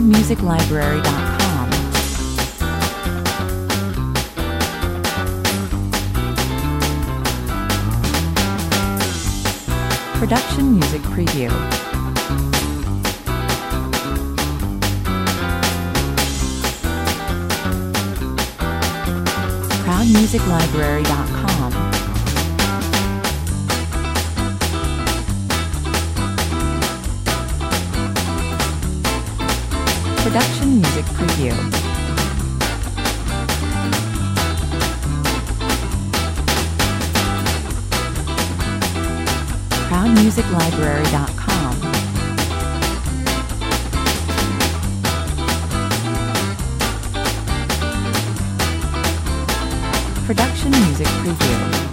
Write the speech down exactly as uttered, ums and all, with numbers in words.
music library dot com. Production Music Preview. crowd music library dot com. Production Music Preview. crowd music library dot com. Production Music Preview.